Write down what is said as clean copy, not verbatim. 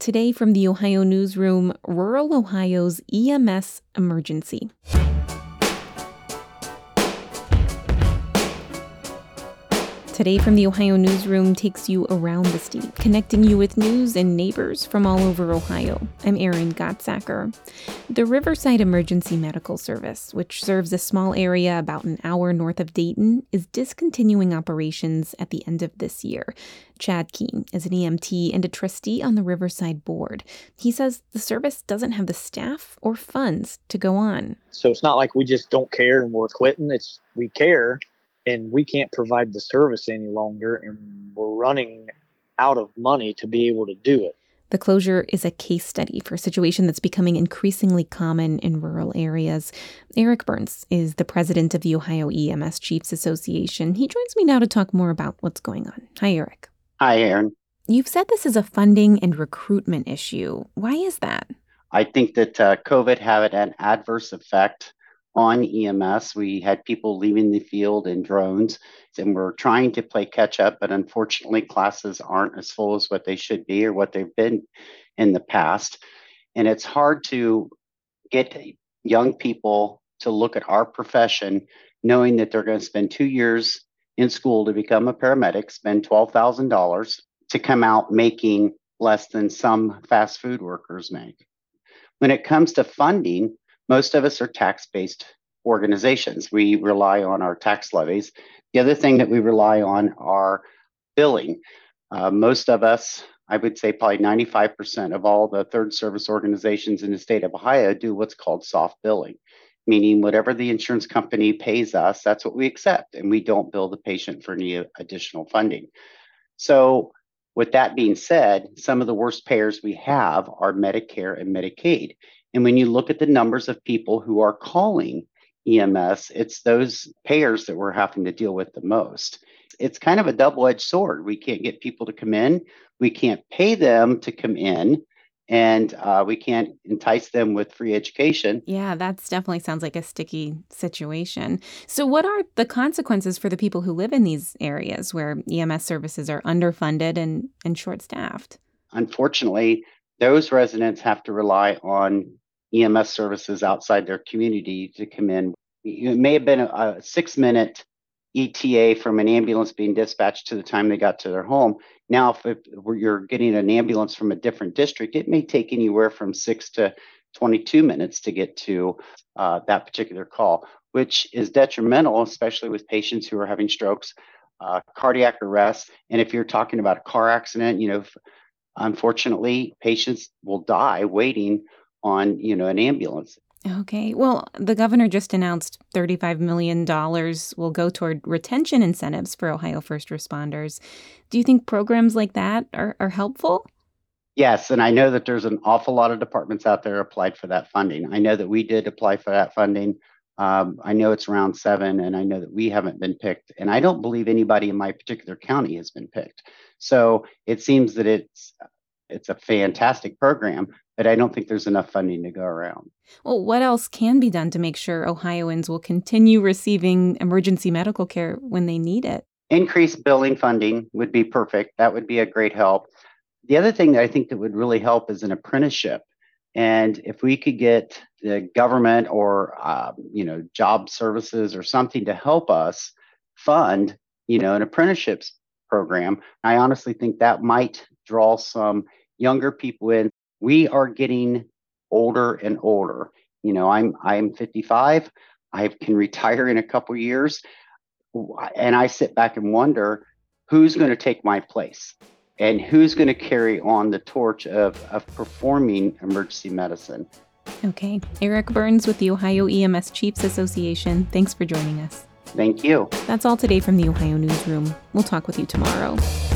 Today from the Ohio Newsroom, rural Ohio's EMS emergency. Today from the Ohio Newsroom takes you around the state, connecting you with news and neighbors from all over Ohio. I'm Erin Gottsacker. The Riverside Emergency Medical Service, which serves a small area about an hour north of Dayton, is discontinuing operations at the end of this year. Chad Keene is an EMT and a trustee on the Riverside board. He says the service doesn't have the staff or funds to go on. So it's not like we just don't care and we're quitting. We care. And we can't provide the service any longer, and we're running out of money to be able to do it. The closure is a case study for a situation that's becoming increasingly common in rural areas. Eric Burns is the president of the Ohio EMS Chiefs Association. He joins me now to talk more about what's going on. Hi, Eric. Hi, Erin. You've said this is a funding and recruitment issue. Why is that? I think that COVID had an adverse effect on EMS. We had people leaving the field in drones, and we're trying to play catch up, but unfortunately classes aren't as full as what they should be or what they've been in the past. And it's hard to get young people to look at our profession knowing that they're going to spend 2 years in school to become a paramedic, spend $12,000 to come out making less than some fast food workers make. When it comes to funding, most of us are tax-based organizations. We rely on our tax levies. The other thing that we rely on are billing. Most of us, I would say probably 95% of all the third service organizations in the state of Ohio do what's called soft billing, meaning whatever the insurance company pays us, that's what we accept, and we don't bill the patient for any additional funding. So with that being said, some of the worst payers we have are Medicare and Medicaid. And when you look at the numbers of people who are calling EMS, it's those payers that we're having to deal with the most. It's kind of a double-edged sword. We can't get people to come in. We can't pay them to come in. And we can't entice them with free education. Yeah, that definitely sounds like a sticky situation. So what are the consequences for the people who live in these areas where EMS services are underfunded and short-staffed? Unfortunately, those residents have to rely on EMS services outside their community to come in. It may have been a 6-minute ETA from an ambulance being dispatched to the time they got to their home. Now, if you're getting an ambulance from a different district, it may take anywhere from 6 to 22 minutes to get to that particular call, which is detrimental, especially with patients who are having strokes, cardiac arrest. And if you're talking about a car accident, unfortunately, patients will die waiting on, an ambulance. Okay. Well, the governor just announced $35 million will go toward retention incentives for Ohio first responders. Do you think programs like that are helpful? Yes, and I know that there's an awful lot of departments out there applied for that funding. I know that we did apply for that funding. I know it's round 7, and I know that we haven't been picked. And I don't believe anybody in my particular county has been picked. So it seems that it's a fantastic program, but I don't think there's enough funding to go around. Well, what else can be done to make sure Ohioans will continue receiving emergency medical care when they need it? Increased billing funding would be perfect. That would be a great help. The other thing that I think that would really help is an apprenticeship. And if we could get the government or, job services or something to help us fund, an apprenticeships program, I honestly think that might draw some younger people in. We are getting older and older. I'm 55. I can retire in a couple of years. And I sit back and wonder who's going to take my place and who's going to carry on the torch of performing emergency medicine. Okay. Eric Burns with the Ohio EMS Chiefs Association. Thanks for joining us. Thank you. That's all today from the Ohio Newsroom. We'll talk with you tomorrow.